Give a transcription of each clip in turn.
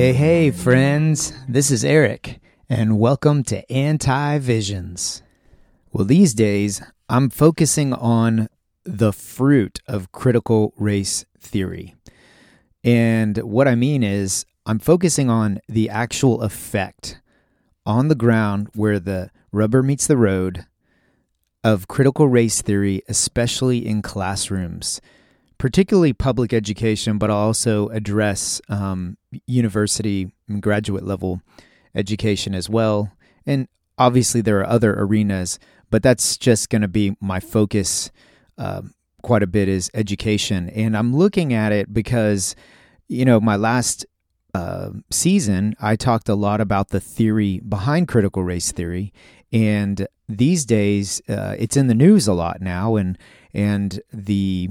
Hey, friends. This is Eric, and welcome to Anti-Visions. Well, these days, I'm focusing on the fruit of critical race theory. And what I mean is, I'm focusing on the actual effect on the ground where the rubber meets the road of critical race theory, especially in classrooms, particularly public education, but I'll also address university and graduate level education as well. And obviously there are other arenas, but that's just going to be my focus quite a bit is education. And I'm looking at it because, my last season, I talked a lot about the theory behind critical race theory. And these days, it's in the news a lot now. And the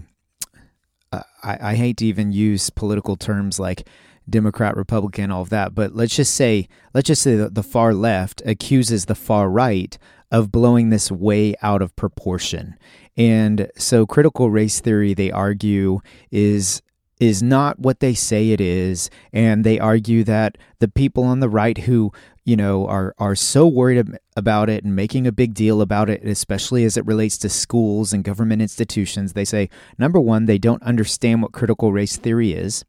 I hate to even use political terms like Democrat, Republican, all of that, but let's just say that the far left accuses the far right of blowing this way out of proportion. And so critical race theory, they argue, is not what they say it is, and they argue that the people on the right who are so worried about it and making a big deal about it, especially as it relates to schools and government institutions, they say, number one, they don't understand what critical race theory is,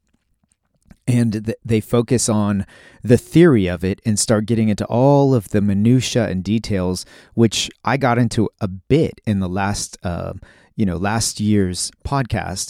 and they focus on the theory of it and start getting into all of the minutia and details, which I got into a bit in the last year's podcast.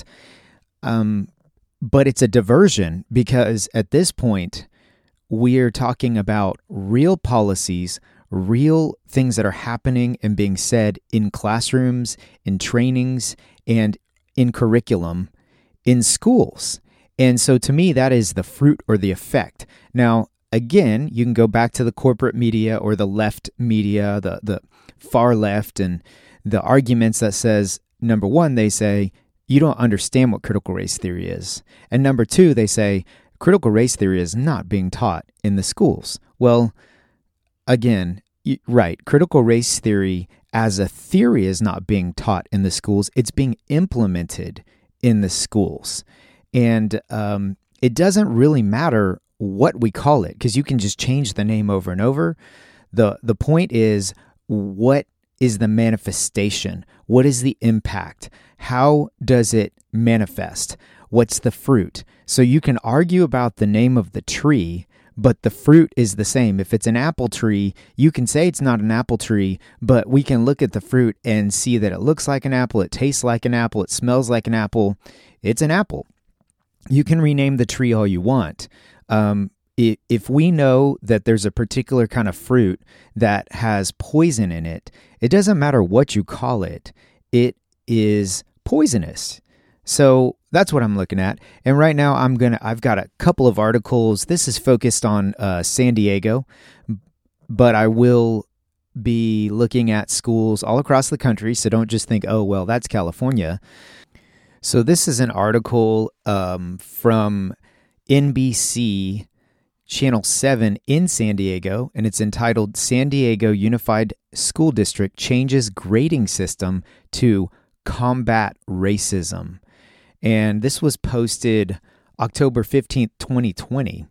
But it's a diversion because at this point, we're talking about real policies, real things that are happening and being said in classrooms, in trainings, and in curriculum in schools. And so to me, that is the fruit or the effect. Now, again, you can go back to the corporate media or the left media, the far left, and the arguments that says, number one, they say, you don't understand what critical race theory is. And number two, they say, critical race theory is not being taught in the schools. Well, again, right, critical race theory as a theory is not being taught in the schools. It's being implemented in the schools. And it doesn't really matter what we call it because you can just change the name over and over. The point is, what is the manifestation? What is the impact? How does it manifest? What's the fruit? So you can argue about the name of the tree, but the fruit is the same. If it's an apple tree, you can say it's not an apple tree, but we can look at the fruit and see that it looks like an apple, it tastes like an apple, it smells like an apple. It's an apple. You can rename the tree all you want. If we know that there's a particular kind of fruit that has poison in it, it doesn't matter what you call it. It is poisonous. So that's what I'm looking at. And right now I've got a couple of articles. This is focused on San Diego, but I will be looking at schools all across the country. So don't just think, oh, well, that's California. So this is an article from NBC Channel 7 in San Diego, and it's entitled San Diego Unified School District Changes Grading System to Combat Racism. And this was posted October 15th, 2020.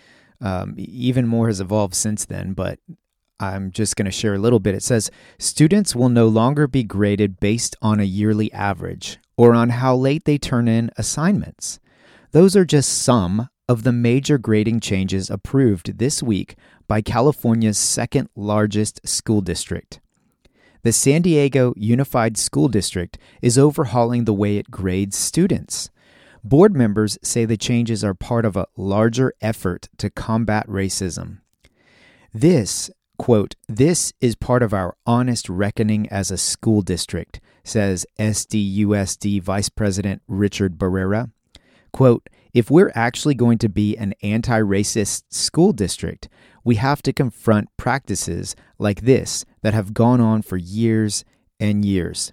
Even more has evolved since then, but I'm just going to share a little bit. It says, students will no longer be graded based on a yearly average or on how late they turn in assignments. Those are just some of the major grading changes approved this week by California's second largest school district. The San Diego Unified School District is overhauling the way it grades students. Board members say the changes are part of a larger effort to combat racism. This, quote, "This is part of our honest reckoning as a school district," says SDUSD Vice President Richard Barrera. Quote, "If we're actually going to be an anti-racist school district, we have to confront practices like this that have gone on for years and years."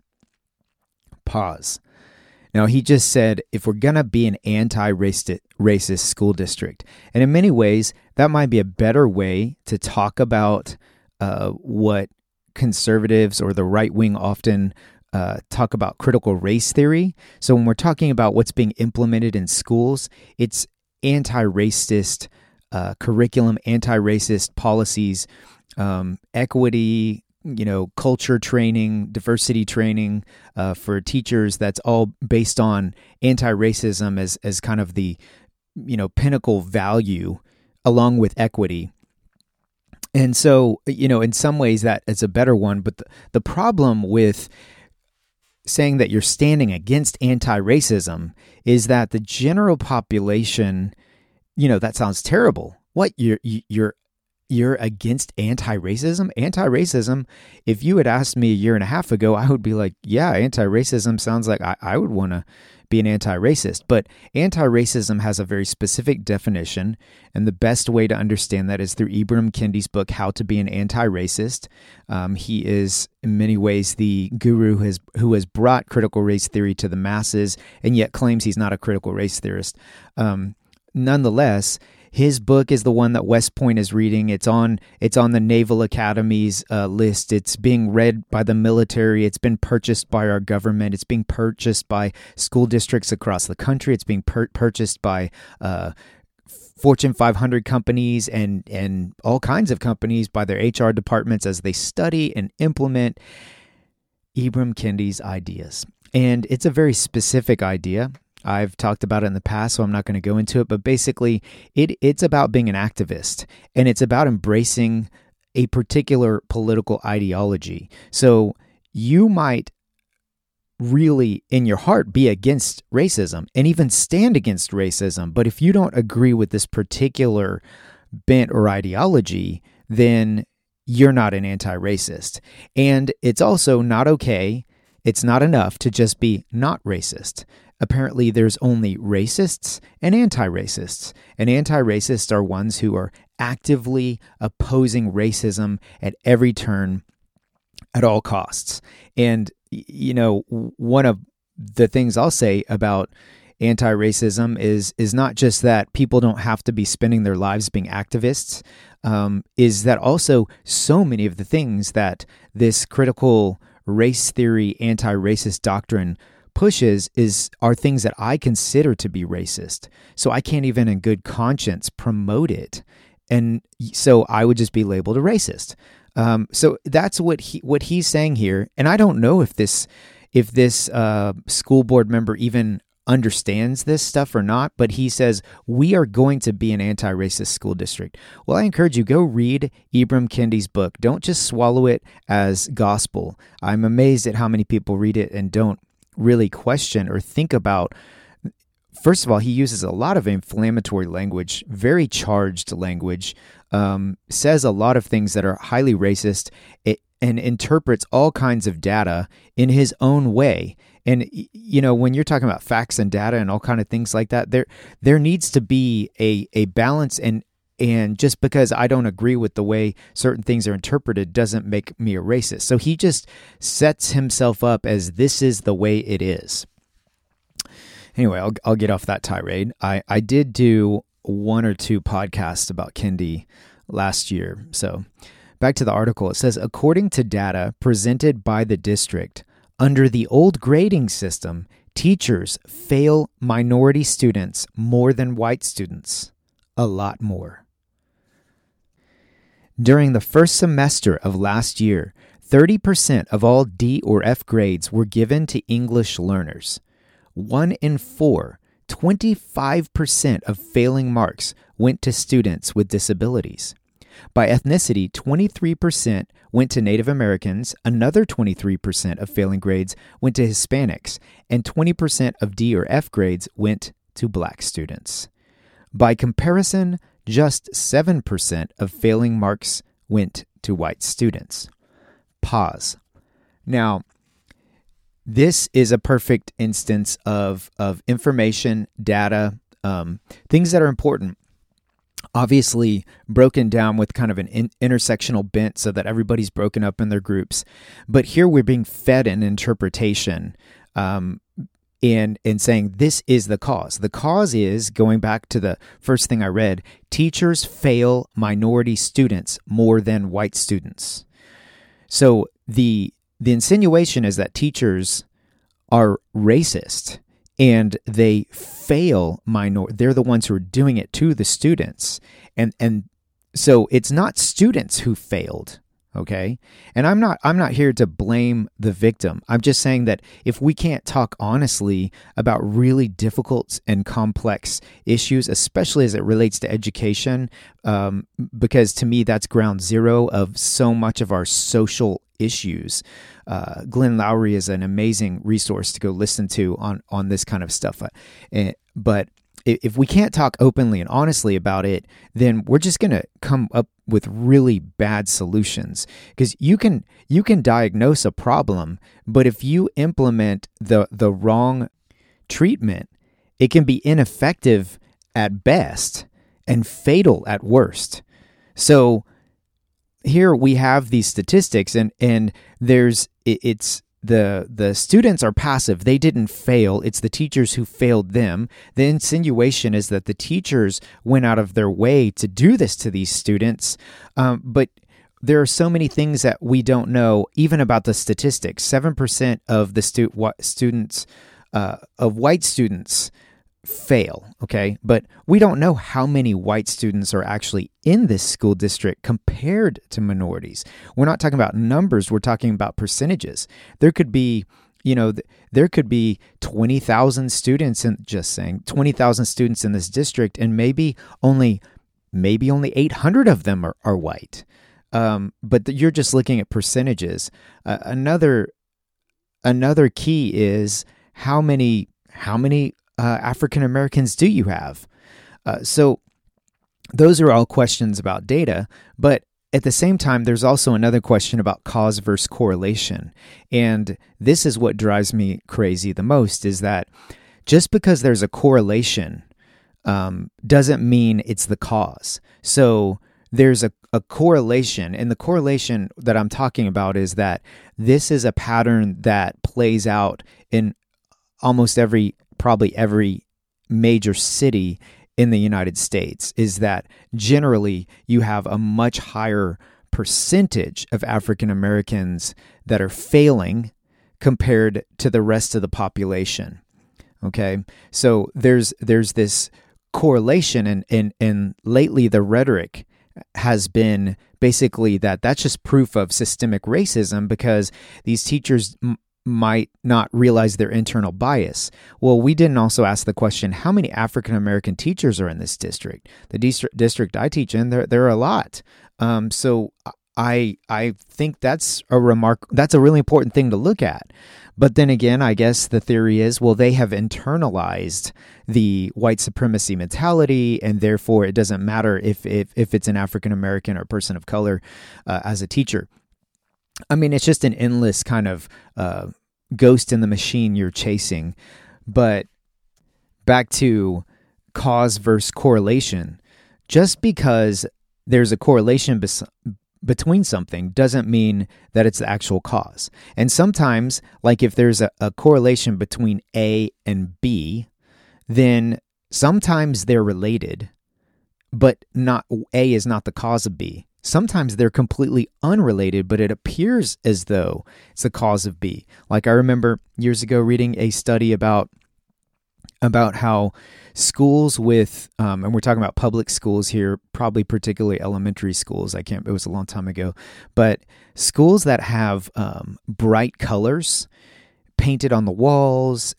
Pause. Now, he just said, if we're going to be an anti-racist school district, and in many ways, that might be a better way to talk about what conservatives or the right wing often talk about critical race theory. So when we're talking about what's being implemented in schools, it's anti-racist curriculum, anti-racist policies, equity, culture training, diversity training for teachers. That's all based on anti-racism as kind of the, pinnacle value, along with equity. And so, in some ways that is a better one. But the problem with saying that you're standing against anti-racism is that the general population, that sounds terrible. What, you're against anti-racism? Anti-racism, if you had asked me a year and a half ago, I would be like, yeah, anti-racism sounds like I would want to be an anti-racist. But anti-racism has a very specific definition, and the best way to understand that is through Ibram Kendi's book, How to Be an Anti-Racist. He is, in many ways, the guru who has brought critical race theory to the masses, and yet claims he's not a critical race theorist. Nonetheless, his book is the one that West Point is reading. It's on the Naval Academy's list. It's being read by the military. It's been purchased by our government. It's being purchased by school districts across the country. It's being purchased by Fortune 500 companies and all kinds of companies by their HR departments as they study and implement Ibram Kendi's ideas. And it's a very specific idea. I've talked about it in the past, so I'm not going to go into it. But basically, it's about being an activist, and it's about embracing a particular political ideology. So you might really, in your heart, be against racism and even stand against racism. But if you don't agree with this particular bent or ideology, then you're not an anti-racist. And it's also not okay. It's not enough to just be not racist. Apparently, there's only racists and anti-racists. And anti-racists are ones who are actively opposing racism at every turn, at all costs. And, one of the things I'll say about anti-racism is not just that people don't have to be spending their lives being activists, is that also so many of the things that this critical race theory, anti-racist doctrine pushes are things that I consider to be racist. So I can't even in good conscience promote it. And so I would just be labeled a racist. So that's what he's saying here. And I don't know if this school board member even understands this stuff or not, but he says, we are going to be an anti-racist school district. Well, I encourage you, go read Ibram Kendi's book. Don't just swallow it as gospel. I'm amazed at how many people read it and don't really question or think about. First of all, he uses a lot of inflammatory language, very charged language, says a lot of things that are highly racist, and interprets all kinds of data in his own way. And, when you're talking about facts and data and all kind of things like that, there needs to be a balance, and just because I don't agree with the way certain things are interpreted doesn't make me a racist. So he just sets himself up as this is the way it is. Anyway, I'll get off that tirade. I did do one or two podcasts about Kendi last year. So back to the article. It says, according to data presented by the district, under the old grading system, teachers fail minority students more than white students. A lot more. During the first semester of last year, 30% of all D or F grades were given to English learners. 1 in 4, 25% of failing marks went to students with disabilities. By ethnicity, 23% went to Native Americans, another 23% of failing grades went to Hispanics, and 20% of D or F grades went to Black students. By comparison, just 7% of failing marks went to white students. Pause. Now, this is a perfect instance of information, data, things that are important, obviously broken down with kind of an intersectional bent so that everybody's broken up in their groups. But here we're being fed an interpretation and saying this is the cause. The cause is, going back to the first thing I read, teachers fail minority students more than white students. So the insinuation is that teachers are racist and they fail they're the ones who are doing it to the students. And so it's not students who failed. Okay. And I'm not here to blame the victim. I'm just saying that if we can't talk honestly about really difficult and complex issues, especially as it relates to education, because to me, that's ground zero of so much of our social issues. Glenn Lowry is an amazing resource to go listen to on this kind of stuff. But if we can't talk openly and honestly about it, then we're just going to come up with really bad solutions. Because you can diagnose a problem, but if you implement the wrong treatment, it can be ineffective at best and fatal at worst. So here we have these statistics, and the students are passive. They didn't fail. It's the teachers who failed them. The insinuation is that the teachers went out of their way to do this to these students. But there are so many things that we don't know, even about the statistics. 7% of the students, of white students, fail, okay? But we don't know how many white students are actually in this school district compared to minorities. We're not talking about numbers, we're talking about percentages. There could be, there could be 20,000 students 20,000 students in this district, and maybe only 800 of them are white. But you're just looking at percentages. Another key is how many African Americans do you have? So those are all questions about data, but at the same time, there's also another question about cause versus correlation. And this is what drives me crazy the most, is that just because there's a correlation doesn't mean it's the cause. So there's a correlation, and the correlation that I'm talking about is that this is a pattern that plays out in almost probably every major city in the United States, is that generally you have a much higher percentage of African Americans that are failing compared to the rest of the population. Okay, so there's this correlation, and lately the rhetoric has been basically that's just proof of systemic racism, because these teachers might not realize their internal bias. Well, we didn't also ask the question, how many African American teachers are in this district? The district I teach in, there are a lot. So I think that's a really important thing to look at. But then again, I guess the theory is, well, they have internalized the white supremacy mentality, and therefore it doesn't matter if it's an African American or person of color as a teacher. I mean, it's just an endless kind of ghost in the machine you're chasing. But back to cause versus correlation, just because there's a correlation between something doesn't mean that it's the actual cause. And sometimes, like if there's a correlation between A and B, then sometimes they're related, but not A is not the cause of B. Sometimes they're completely unrelated, but it appears as though it's the cause of B. Like I remember years ago reading a study about how schools with, and we're talking about public schools here, probably particularly elementary schools. It was a long time ago, but schools that have bright colors painted on the walls,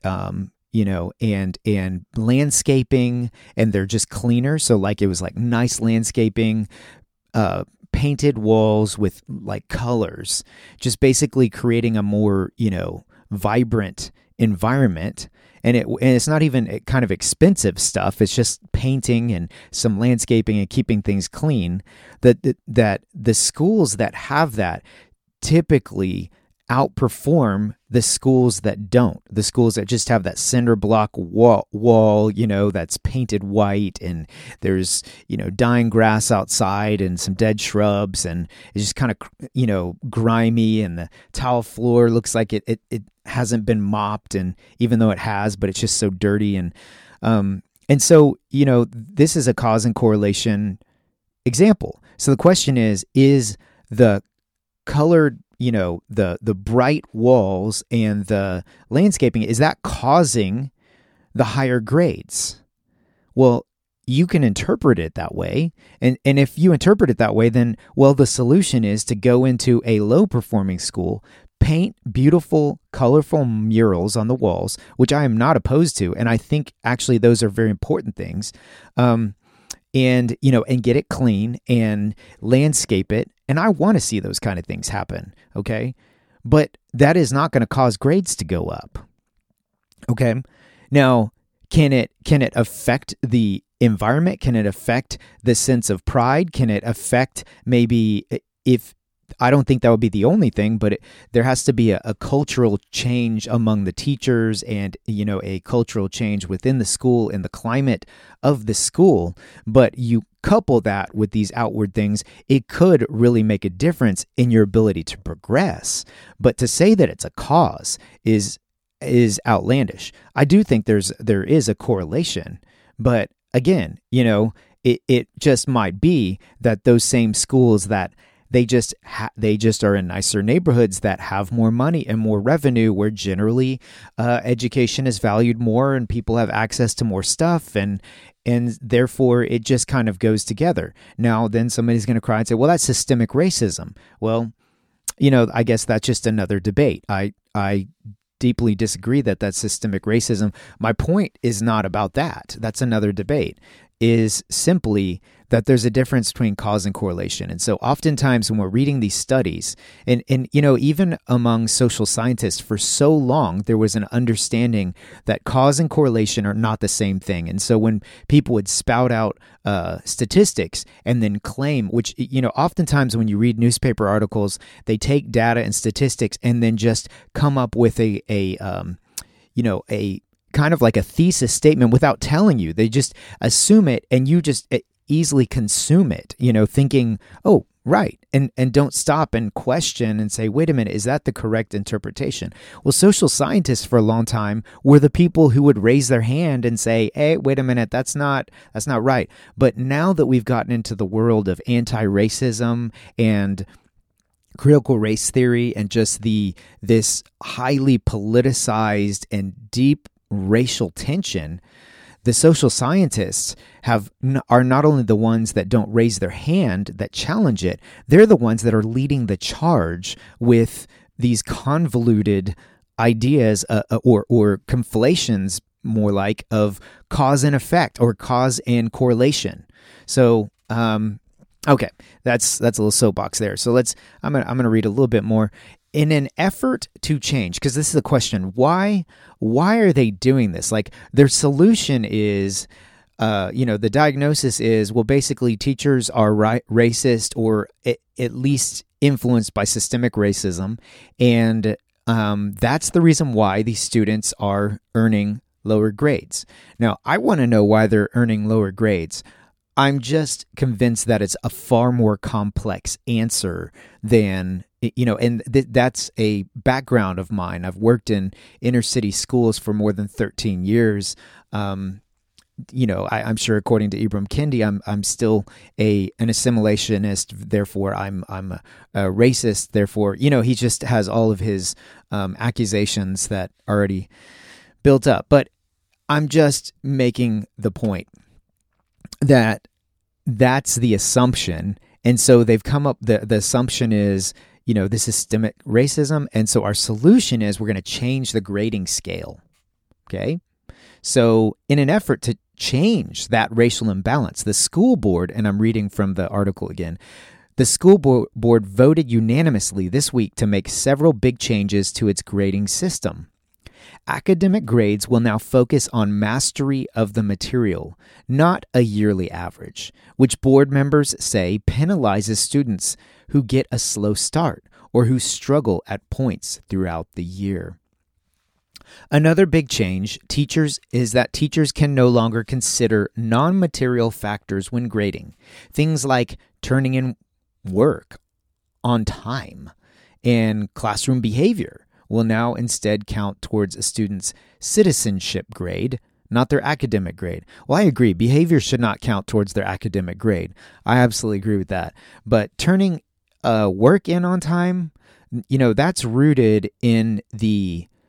and landscaping, and they're just cleaner. So like it was like nice landscaping, painted walls with like colors, just basically creating a more, vibrant environment. And it's not even kind of expensive stuff. It's just painting and some landscaping and keeping things clean. That the schools that have that typically outperform the schools that don't. The schools that just have that cinder block wall, that's painted white, and there's, dying grass outside and some dead shrubs, and it's just kind of, grimy, and the tile floor looks like it hasn't been mopped, and even though it has, but it's just so dirty. And so, this is a cause and correlation example. So the question is the colored, the bright walls and the landscaping, is that causing the higher grades. Well, you can interpret it that way. And if you interpret it that way, then, well, the solution is to go into a low-performing school, paint beautiful, colorful murals on the walls, which I am not opposed to. And I think actually those are very important things. And get it clean and landscape it. And I want to see those kind of things happen. Okay. But that is not going to cause grades to go up. Okay. Now, can it affect the environment? Can it affect the sense of pride? Can it affect maybe if, I don't think that would be the only thing, but there has to be a cultural change among the teachers and, a cultural change within the school and the climate of the school. But you couple that with these outward things, it could really make a difference in your ability to progress. But to say that it's a cause is outlandish. I do think there is a correlation, but again, it just might be that those same schools that they just are in nicer neighborhoods that have more money and more revenue, where generally education is valued more and people have access to more stuff, and therefore it just kind of goes together. Now, then somebody's going to cry and say, well, that's systemic racism. Well, I guess that's just another debate. I deeply disagree that that's systemic racism. My point is not about that. That's another debate. Is simply that there's a difference between cause and correlation. And so oftentimes when we're reading these studies, and even among social scientists for so long, there was an understanding that cause and correlation are not the same thing. And so when people would spout out statistics and then claim, which, oftentimes when you read newspaper articles, they take data and statistics and then just come up with a kind of like a thesis statement without telling you. They just assume it and you just easily consume it, thinking, oh, right. And don't stop and question and say, wait a minute, is that the correct interpretation? Well, social scientists for a long time were the people who would raise their hand and say, hey, wait a minute, that's not right. But now that we've gotten into the world of anti-racism and critical race theory and just this highly politicized and deep racial tension, the social scientists are not only the ones that don't raise their hand, that challenge it, they're the ones that are leading the charge with these convoluted ideas or conflations, more like, of cause and effect or cause and correlation. So, okay, that's a little soapbox there. So I'm gonna read a little bit more. In an effort to change, because this is a question, why are they doing this? Like, their solution is, the diagnosis is, well, basically teachers are racist or at least influenced by systemic racism. And that's the reason why these students are earning lower grades. Now, I want to know why they're earning lower grades. I'm just convinced that it's a far more complex answer than, that's a background of mine. I've worked in inner city schools for more than 13 years. I'm sure according to Ibram Kendi, I'm still an assimilationist. Therefore, I'm a racist. Therefore, he just has all of his accusations that are already built up. But I'm just making the point that's the assumption. And so they've come up, the assumption is, this is systemic racism. And so our solution is we're going to change the grading scale. Okay. So in an effort to change that racial imbalance, the school board, and I'm reading from the article again, the school board voted unanimously this week to make several big changes to its grading system. Academic grades will now focus on mastery of the material, not a yearly average, which board members say penalizes students who get a slow start or who struggle at points throughout the year. Another big change is that teachers can no longer consider non-material factors when grading, things like turning in work on time and classroom behavior will now instead count towards a student's citizenship grade, not their academic grade. Well, I agree. Behavior should not count towards their academic grade. I absolutely agree with that. But turning work in on time, that's rooted in the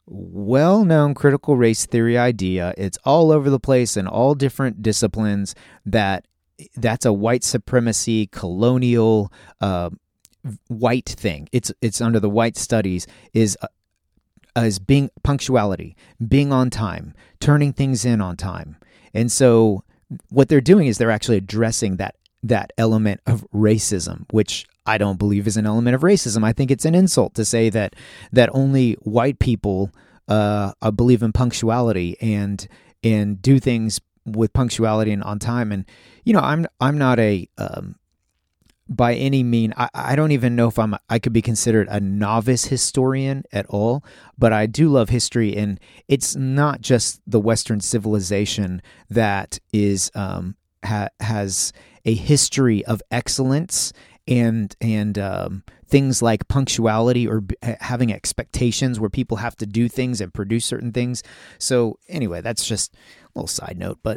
well-known critical race theory idea. It's all over the place in all different disciplines. That's a white supremacy, colonial, white thing. It's under the white studies is being punctuality, being on time, turning things in on time. And so what they're doing is they're actually addressing that element of racism, which I don't believe is an element of racism. I think it's an insult to say that only white people believe in punctuality and do things with punctuality and on time. And I'm not a by any mean, I don't even know if I could be considered a novice historian at all, but I do love history, and it's not just the Western civilization that is has a history of excellence and things like punctuality or having expectations where people have to do things and produce certain things. So anyway, that's just a little side note, but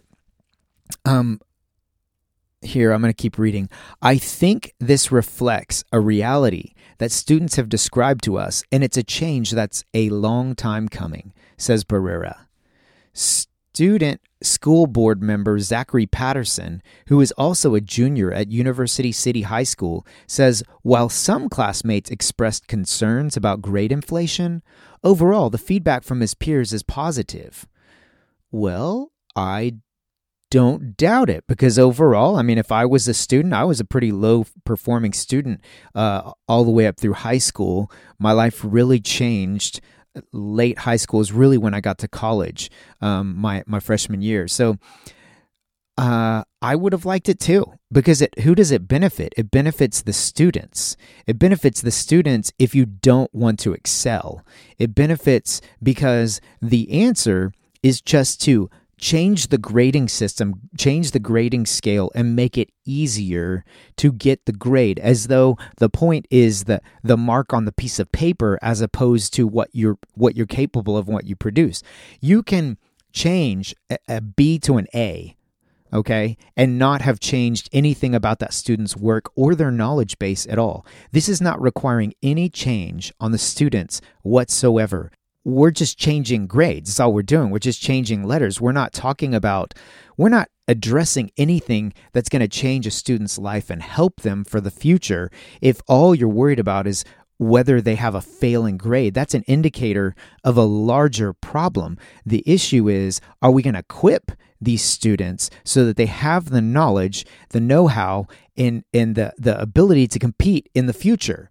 here, I'm going to keep reading. I think this reflects a reality that students have described to us, and it's a change that's a long time coming, says Barrera. Student school board member Zachary Patterson, who is also a junior at University City High School, says while some classmates expressed concerns about grade inflation, overall the feedback from his peers is positive. Well, I don't doubt it, because overall, I mean, if I was a student, I was a pretty low performing student all the way up through high school. My life really changed. Late high school is really when I got to college, my freshman year. So I would have liked it too, because who does it benefit? It benefits the students. It benefits the students if you don't want to excel. It benefits because the answer is just to change the grading system, change the grading scale, and make it easier to get the grade, as though the point is the mark on the piece of paper as opposed to what you're capable of and what you produce. You can change a B to an A, okay, and not have changed anything about that student's work or their knowledge base at all. This is not requiring any change on the students whatsoever. We're just changing grades. That's all we're doing. We're just changing letters. We're not addressing anything that's going to change a student's life and help them for the future. If all you're worried about is whether they have a failing grade, that's an indicator of a larger problem. The issue is, are we going to equip these students so that they have the knowledge, the know-how, and the ability to compete in the future?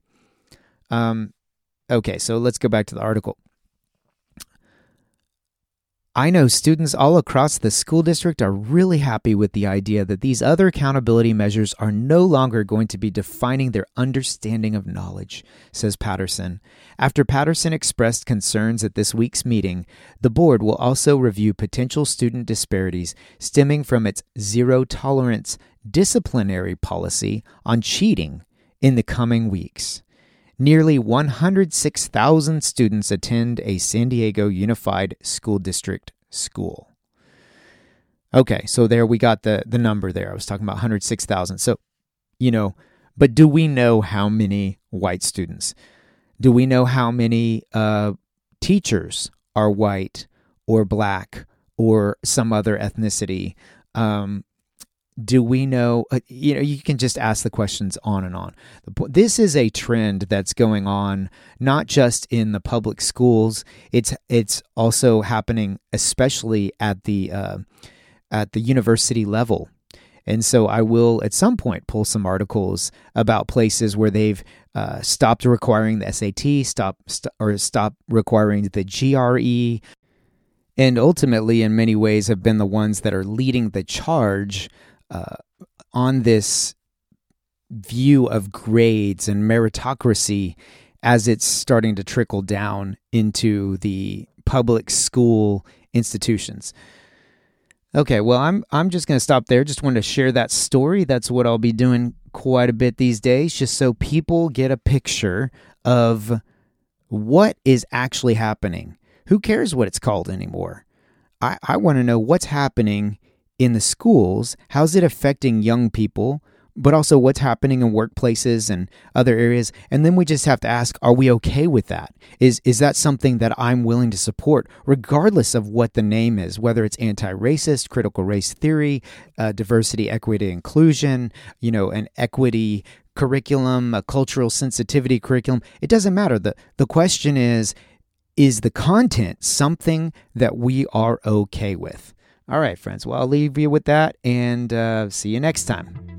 Okay, so let's go back to the article. I know students all across the school district are really happy with the idea that these other accountability measures are no longer going to be defining their understanding of knowledge, says Patterson. After Patterson expressed concerns at this week's meeting, the board will also review potential student disparities stemming from its zero-tolerance disciplinary policy on cheating in the coming weeks. Nearly 106,000 students attend a San Diego Unified School District school. Okay, so there we got the number there. I was talking about 106,000. So, but do we know how many white students? Do we know how many teachers are white or black or some other ethnicity? Do we know, you can just ask the questions on and on. This is a trend that's going on, not just in the public schools. It's also happening, especially at the university level. And so I will, at some point, pull some articles about places where they've stopped requiring the SAT, stop requiring the GRE, and ultimately, in many ways, have been the ones that are leading the charge on this view of grades and meritocracy as it's starting to trickle down into the public school institutions. Okay, well, I'm just going to stop there. Just wanted to share that story. That's what I'll be doing quite a bit these days, just so people get a picture of what is actually happening. Who cares what it's called anymore? I want to know what's happening in the schools. How's it affecting young people, but also what's happening in workplaces and other areas. And then we just have to ask, are we okay with that? Is that something that I'm willing to support, regardless of what the name is, whether it's anti-racist, critical race theory, diversity, equity, inclusion, an equity curriculum, a cultural sensitivity curriculum? It doesn't matter. The question is the content something that we are okay with? All right, friends. Well, I'll leave you with that, and see you next time.